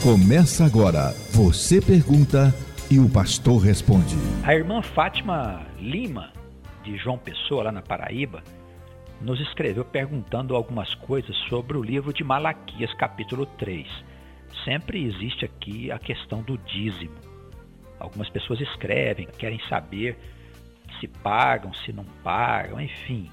Começa agora. Você pergunta e o pastor responde. A irmã Fátima Lima, de João Pessoa, lá na Paraíba, nos escreveu perguntando algumas coisas sobre o livro de Malaquias, capítulo 3. Sempre existe aqui a questão do dízimo. Algumas pessoas escrevem, querem saber se pagam, se não pagam, enfim.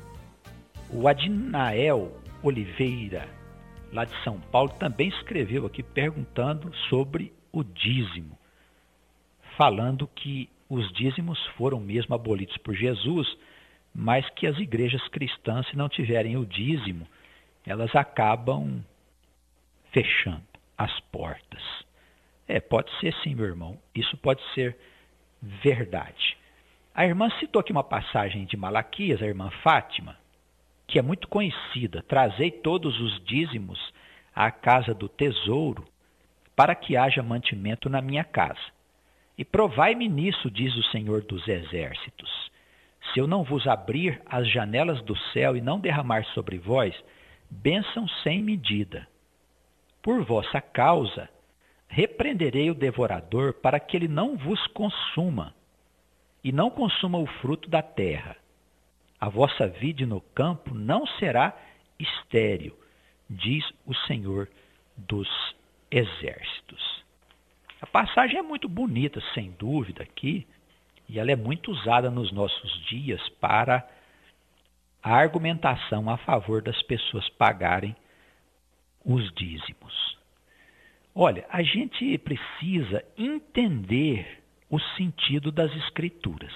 O Adinael Oliveira, lá de São Paulo, também escreveu aqui perguntando sobre o dízimo, falando que os dízimos foram mesmo abolidos por Jesus, mas que as igrejas cristãs, se não tiverem o dízimo, elas acabam fechando as portas. Pode ser sim, meu irmão, isso pode ser verdade. A irmã citou aqui uma passagem de Malaquias, a irmã Fátima, que é muito conhecida: trazei todos os dízimos à casa do tesouro, para que haja mantimento na minha casa. E provai-me nisso, diz o Senhor dos Exércitos, se eu não vos abrir as janelas do céu e não derramar sobre vós bênção sem medida. Por vossa causa, repreenderei o devorador, para que ele não vos consuma, e não consuma o fruto da terra. A vossa vide no campo não será estéril, diz o Senhor dos Exércitos. A passagem é muito bonita, sem dúvida, aqui, e ela é muito usada nos nossos dias para a argumentação a favor das pessoas pagarem os dízimos. Olha, a gente precisa entender o sentido das Escrituras.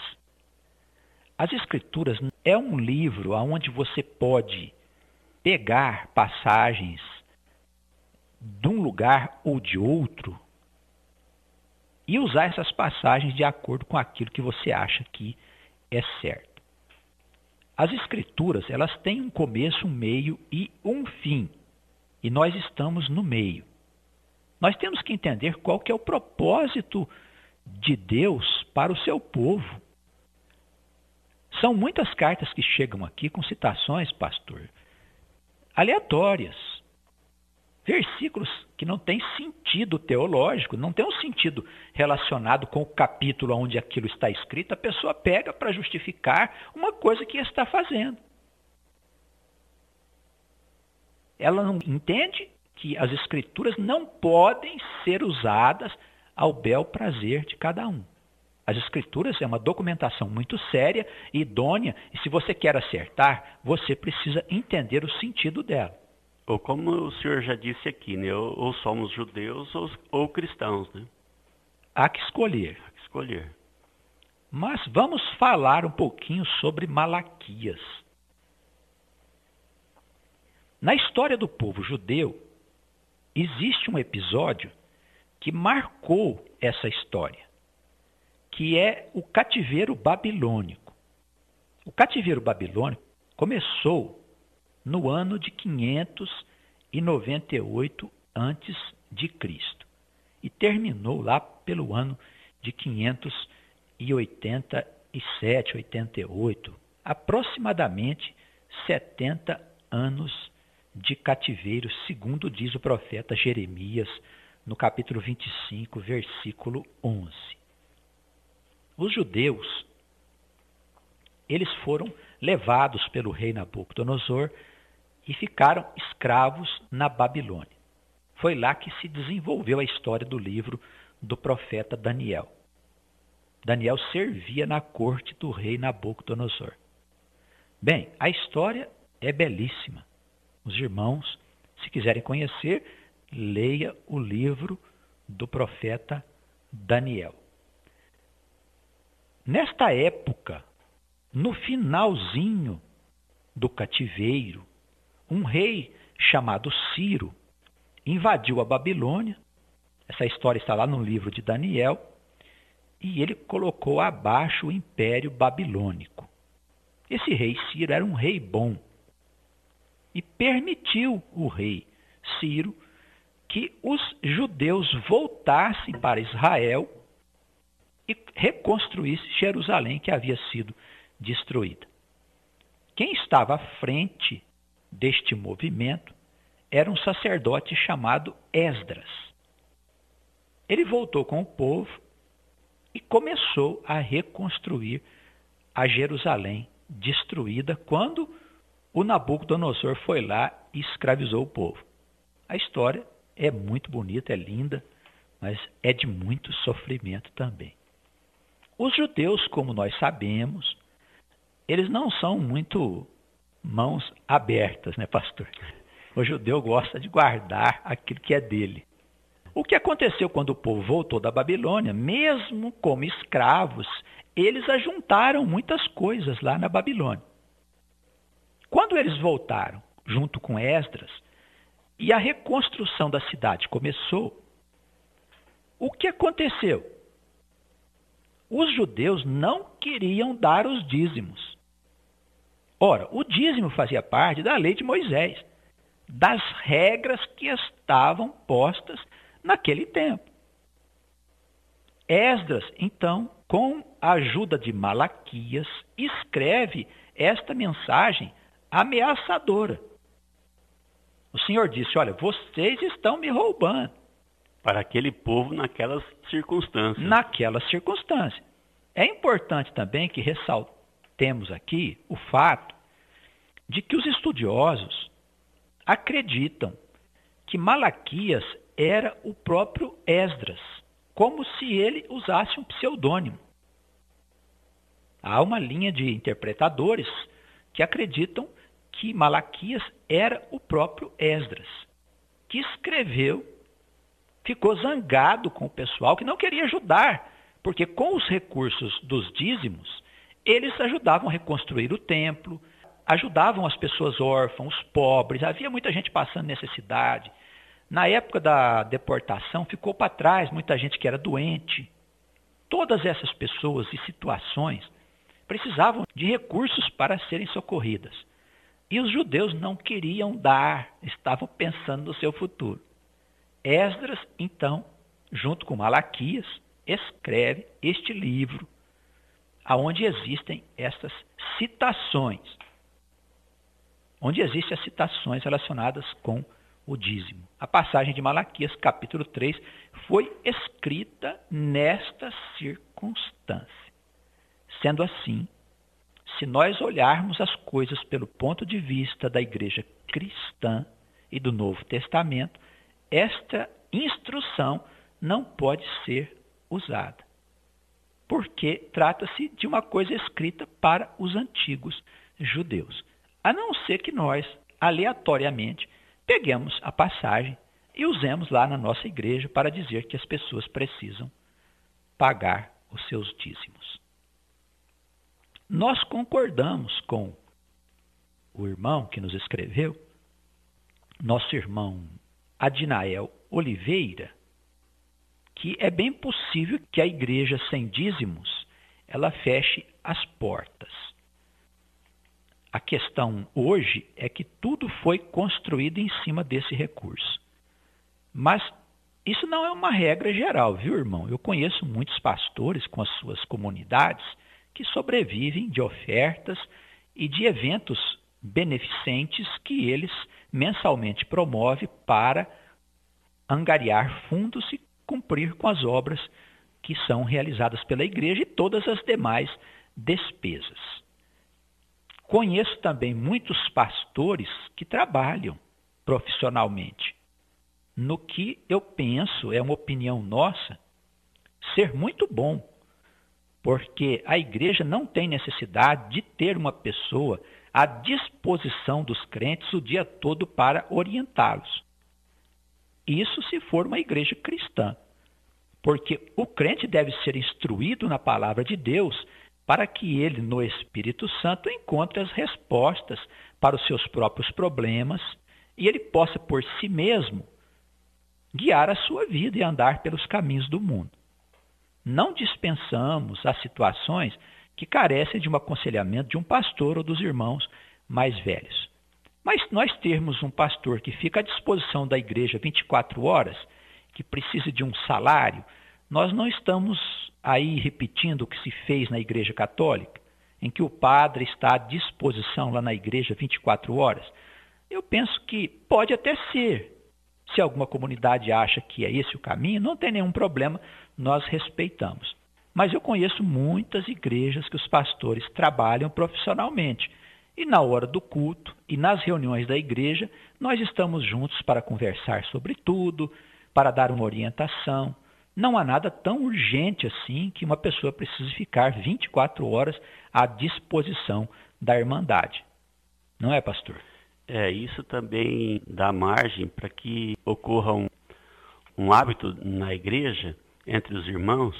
As Escrituras é um livro onde você pode pegar passagens de um lugar ou de outro e usar essas passagens de acordo com aquilo que você acha que é certo. As Escrituras, elas têm um começo, um meio e um fim, e nós estamos no meio. Nós temos que entender qual que é o propósito de Deus para o seu povo. São muitas cartas que chegam aqui com citações, pastor, aleatórias. Versículos que não têm sentido teológico, não tem um sentido relacionado com o capítulo onde aquilo está escrito. A pessoa pega para justificar uma coisa que está fazendo. Ela não entende que as Escrituras não podem ser usadas ao bel prazer de cada um. As Escrituras é uma documentação muito séria e idônea, e se você quer acertar, você precisa entender o sentido dela. Ou como o senhor já disse aqui, né? Ou somos judeus ou cristãos, né? Há que escolher. Há que escolher. Mas vamos falar um pouquinho sobre Malaquias. Na história do povo judeu, existe um episódio que marcou essa história, que é o cativeiro babilônico. O cativeiro babilônico começou no ano de 598 a.C. e terminou lá pelo ano de 587, 88, aproximadamente 70 anos de cativeiro, segundo diz o profeta Jeremias, no capítulo 25, versículo 11. Os judeus, eles foram levados pelo rei Nabucodonosor e ficaram escravos na Babilônia. Foi lá que se desenvolveu a história do livro do profeta Daniel. Daniel servia na corte do rei Nabucodonosor. Bem, a história é belíssima. Os irmãos, se quiserem conhecer, leia o livro do profeta Daniel. Nesta época, no finalzinho do cativeiro, um rei chamado Ciro invadiu a Babilônia. Essa história está lá no livro de Daniel. E ele colocou abaixo o Império Babilônico. Esse rei Ciro era um rei bom. E permitiu o rei Ciro que os judeus voltassem para Israel e reconstruíssem Jerusalém, que havia sido destruída. Quem estava à frente deste movimento era um sacerdote chamado Esdras. ele voltou com o povo e começou a reconstruir a Jerusalém destruída quando o Nabucodonosor foi lá e escravizou o povo. A história é muito bonita, é linda, mas é de muito sofrimento também. Os judeus, como nós sabemos, eles não são muito mãos abertas, né, pastor? O judeu gosta de guardar aquilo que é dele. O que aconteceu quando o povo voltou da Babilônia, mesmo como escravos, eles ajuntaram muitas coisas lá na Babilônia. Quando eles voltaram, junto com Esdras, e a reconstrução da cidade começou, o que aconteceu? Os judeus não queriam dar os dízimos. Ora, o dízimo fazia parte da lei de Moisés, das regras que estavam postas naquele tempo. Esdras, então, com a ajuda de Malaquias, escreve esta mensagem ameaçadora. O Senhor disse: olha, vocês estão me roubando. Para aquele povo naquelas circunstâncias. Naquela circunstância. É importante também que ressaltemos aqui o fato de que os estudiosos acreditam que Malaquias era o próprio Esdras, como se ele usasse um pseudônimo. Há uma linha de interpretadores que acreditam que Malaquias era o próprio Esdras, que escreveu, ficou zangado com o pessoal que não queria ajudar, porque com os recursos dos dízimos, eles ajudavam a reconstruir o templo, ajudavam as pessoas órfãs, os pobres, havia muita gente passando necessidade. Na época da deportação, ficou para trás muita gente que era doente. Todas essas pessoas e situações precisavam de recursos para serem socorridas. E os judeus não queriam dar, estavam pensando no seu futuro. Esdras, então, junto com Malaquias, escreve este livro, onde existem essas citações, onde existem as citações relacionadas com o dízimo. A passagem de Malaquias, capítulo 3, foi escrita nesta circunstância. Sendo assim, se nós olharmos as coisas pelo ponto de vista da igreja cristã e do Novo Testamento, esta instrução não pode ser usada, porque trata-se de uma coisa escrita para os antigos judeus, a não ser que nós, aleatoriamente, peguemos a passagem e usemos lá na nossa igreja para dizer que as pessoas precisam pagar os seus dízimos. Nós concordamos com o irmão que nos escreveu, nosso irmão Adinael Oliveira, que é bem possível que a igreja sem dízimos ela feche as portas. A questão hoje é que tudo foi construído em cima desse recurso. Mas isso não é uma regra geral, viu, irmão? Eu conheço muitos pastores com as suas comunidades que sobrevivem de ofertas e de eventos beneficentes que eles mensalmente promovem para angariar fundos e cumprir com as obras que são realizadas pela igreja e todas as demais despesas. Conheço também muitos pastores que trabalham profissionalmente, no que eu penso, é uma opinião nossa, ser muito bom, porque a igreja não tem necessidade de ter uma pessoa à disposição dos crentes o dia todo para orientá-los. Isso se for uma igreja cristã, porque o crente deve ser instruído na palavra de Deus para que ele, no Espírito Santo, encontre as respostas para os seus próprios problemas e ele possa, por si mesmo, guiar a sua vida e andar pelos caminhos do mundo. Não dispensamos as situações que carecem de um aconselhamento de um pastor ou dos irmãos mais velhos. Mas nós termos um pastor que fica à disposição da igreja 24 horas, que precisa de um salário, nós não estamos aí repetindo o que se fez na igreja católica, em que o padre está à disposição lá na igreja 24 horas. Eu penso que pode até ser Se alguma comunidade acha que é esse o caminho, não tem nenhum problema, nós respeitamos. Mas eu conheço muitas igrejas que os pastores trabalham profissionalmente. E na hora do culto e nas reuniões da igreja, nós estamos juntos para conversar sobre tudo, para dar uma orientação. Não há nada tão urgente assim que uma pessoa precise ficar 24 horas à disposição da Irmandade. Não é, pastor? Isso também dá margem para que ocorra um hábito na igreja, entre os irmãos.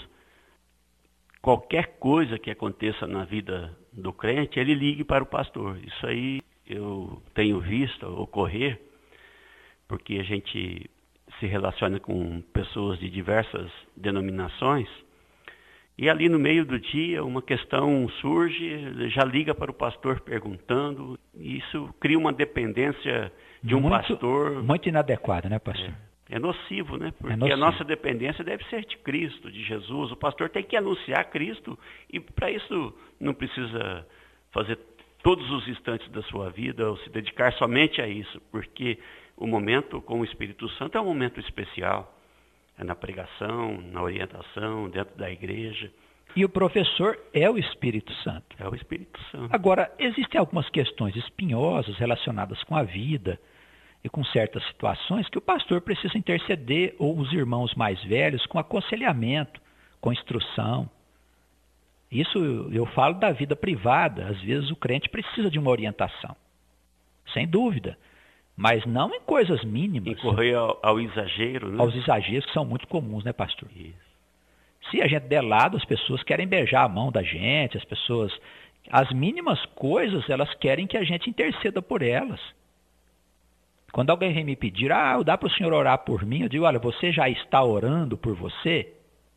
Qualquer coisa que aconteça na vida do crente, ele ligue para o pastor. Isso aí eu tenho visto ocorrer, porque a gente se relaciona com pessoas de diversas denominações, e ali no meio do dia uma questão surge, já liga para o pastor perguntando, e isso cria uma dependência de um pastor. Muito inadequada, né, pastor? É nocivo, né? Porque a nossa dependência deve ser de Cristo, de Jesus. O pastor tem que anunciar Cristo, e para isso não precisa fazer todos os instantes da sua vida ou se dedicar somente a isso, porque o momento com o Espírito Santo é um momento especial. É na pregação, na orientação, dentro da igreja. E o professor é o Espírito Santo. É o Espírito Santo. Agora, existem algumas questões espinhosas relacionadas com a vida e com certas situações que o pastor precisa interceder, ou os irmãos mais velhos, com aconselhamento, com instrução. Isso eu falo da vida privada. Às vezes o crente precisa de uma orientação. Sem dúvida. Mas não em coisas mínimas. Incorrer ao exagero, né? Aos exageros que são muito comuns, né, pastor? Isso. Se a gente der lado, as pessoas querem beijar a mão da gente, as mínimas coisas, elas querem que a gente interceda por elas. Quando alguém vem me pedir, dá para o senhor orar por mim? Eu digo, olha, você já está orando por você?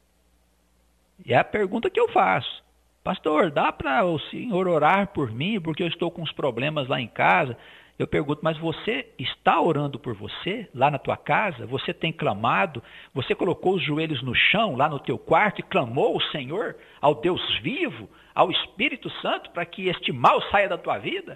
E é a pergunta que eu faço. Pastor, dá para o senhor orar por mim porque eu estou com uns problemas lá em casa? Eu pergunto, mas você está orando por você lá na tua casa? Você tem clamado? Você colocou os joelhos no chão lá no teu quarto e clamou ao Senhor, ao Deus vivo, ao Espírito Santo, para que este mal saia da tua vida?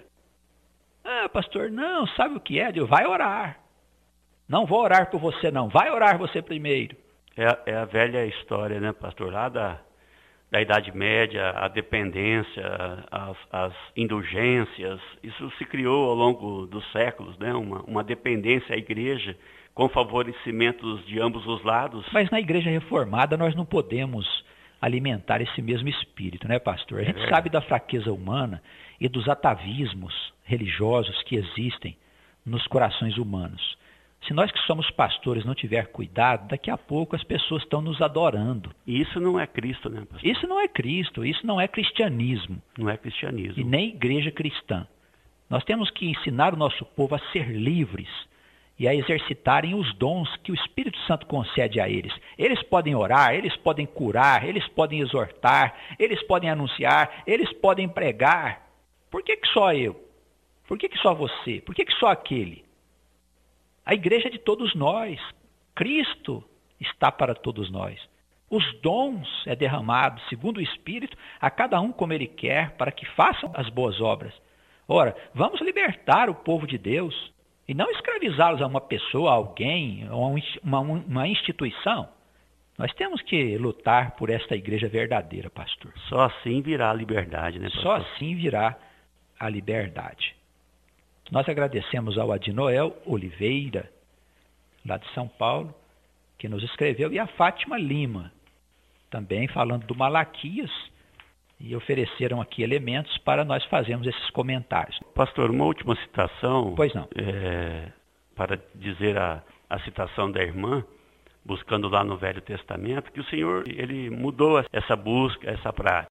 Pastor, não, sabe o que é? Eu digo, vai orar. Não vou orar por você não, vai orar você primeiro. É a velha história, né, pastor? Lá da Idade Média, a dependência, as indulgências, isso se criou ao longo dos séculos, né? Uma dependência à igreja com favorecimentos de ambos os lados. Mas na igreja reformada nós não podemos alimentar esse mesmo espírito, né, pastor? A gente sabe da fraqueza humana e dos atavismos religiosos que existem nos corações humanos. Se nós que somos pastores não tiver cuidado, daqui a pouco as pessoas estão nos adorando. E isso não é Cristo, né, pastor? Isso não é Cristo, isso não é cristianismo. Não é cristianismo. E nem igreja cristã. Nós temos que ensinar o nosso povo a ser livres e a exercitarem os dons que o Espírito Santo concede a eles. Eles podem orar, eles podem curar, eles podem exortar, eles podem anunciar, eles podem pregar. Por que só eu? Por que só você? Por que só aquele? A igreja é de todos nós. Cristo está para todos nós. Os dons é derramado, segundo o Espírito, a cada um como ele quer, para que façam as boas obras. Ora, vamos libertar o povo de Deus e não escravizá-los a uma pessoa, a alguém, a uma instituição. Nós temos que lutar por esta igreja verdadeira, pastor. Só assim virá a liberdade, né, pastor? Só assim virá a liberdade. Nós agradecemos ao Adinoel Oliveira, lá de São Paulo, que nos escreveu, e a Fátima Lima, também falando do Malaquias, e ofereceram aqui elementos para nós fazermos esses comentários. Pastor, uma última citação. Pois não. Para dizer a citação da irmã, buscando lá no Velho Testamento, que o Senhor ele mudou essa busca, essa prática.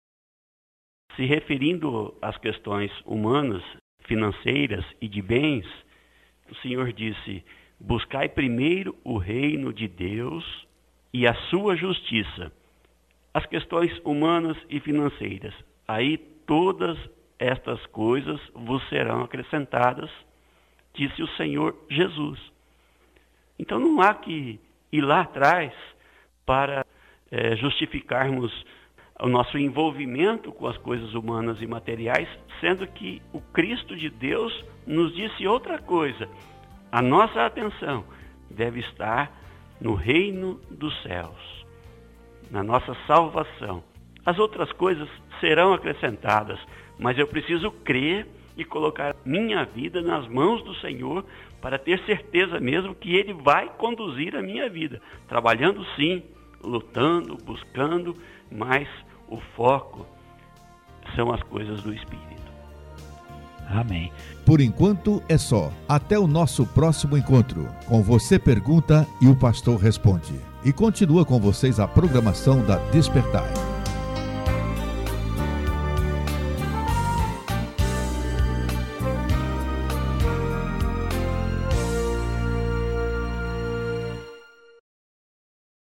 Se referindo às questões humanas, financeiras e de bens, o Senhor disse, buscai primeiro o reino de Deus e a sua justiça. As questões humanas e financeiras. Aí todas estas coisas vos serão acrescentadas, disse o Senhor Jesus. Então não há que ir lá atrás para justificarmos o nosso envolvimento com as coisas humanas e materiais, sendo que o Cristo de Deus nos disse outra coisa. A nossa atenção deve estar no reino dos céus, na nossa salvação. As outras coisas serão acrescentadas, mas eu preciso crer e colocar minha vida nas mãos do Senhor para ter certeza mesmo que Ele vai conduzir a minha vida, trabalhando sim, lutando, buscando, mas o foco são as coisas do Espírito. Amém. Por enquanto é só. Até o nosso próximo encontro. Com Você Pergunta e o Pastor Responde. E continua com vocês a programação da Despertai.